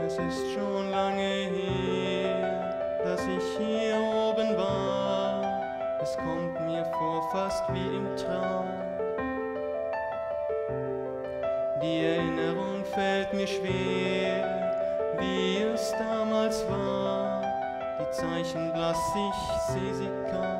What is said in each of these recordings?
Es ist schon lange her, dass ich hier oben war. Es kommt mir vor fast wie im Traum. Die Erinnerung fällt mir schwer, wie es damals war. Die Zeichen blass, ich seh sie kaum.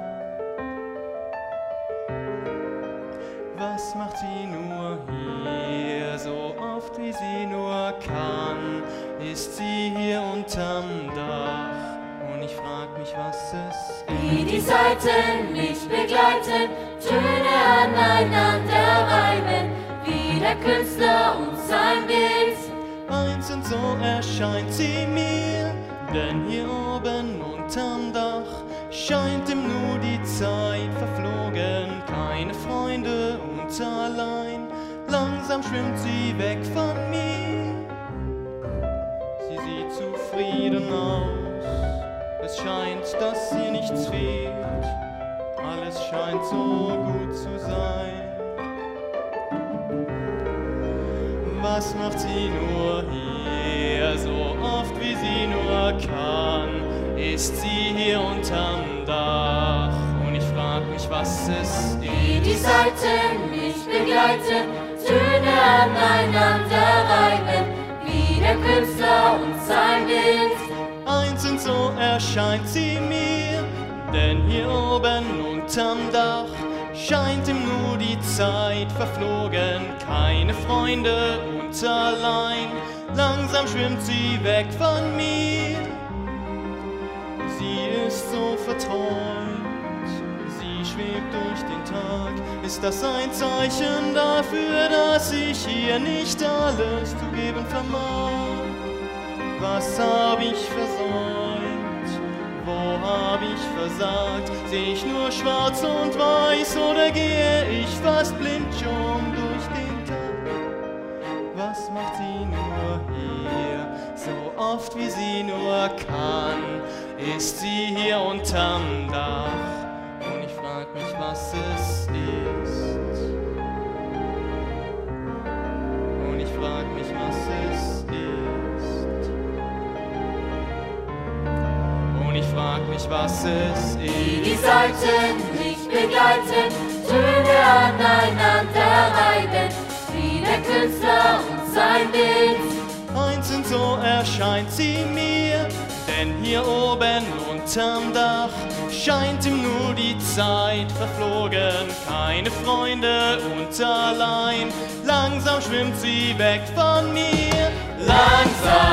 Was macht sie nur hier, so oft wie sie nur kann? Ist sie hier unterm Dach? Und ich frag mich, was es ist. Wie die Saiten mich begleiten, Töne aneinander reiben, wie der Künstler und sein Bild. Eins und so erscheint sie mir, denn hier oben unterm Dach scheint im Nu die Zeit verflogen. Keine Freunde und allein, langsam schwimmt sie weg von mir. Sie sieht zufrieden aus, es scheint, dass ihr nichts fehlt. Alles scheint so gut zu sein. Was macht sie nur hier, so oft wie sie nur kann? Ist sie hier unterm Dach? Und ich frag mich, was es ist. Wie die Saiten mich begleiten, Töne aneinander reiben, wie der Künstler und sein Bild. Eins und so erscheint sie mir, denn hier oben unterm Dach scheint im Nu die Zeit verflogen. Keine Freunde und allein, langsam schwimmt sie weg von mir. Sie ist so verträumt, sie schwebt durch den Tag. Ist das ein Zeichen dafür, dass ich hier nicht alles zu geben vermag? Was hab ich versäumt? Wo hab ich versagt? Seh ich nur schwarz und weiß oder gehe ich fast blind schon durch den Tag? Was macht sie nur hier, so oft wie sie nur kann? Ist sie hier unterm Dach? Und ich frag mich, was es ist. Und ich frag mich, was es ist. Und ich frag mich, was es Wie die ist. Saiten mich begleiten, Töne aneinander reiben, wie der Künstler und sein Bild. Eins und so erscheint sie mir, denn hier oben unterm Dach scheint ihm nur die Zeit verflogen. Keine Freunde und allein, langsam schwimmt sie weg von mir. Langsam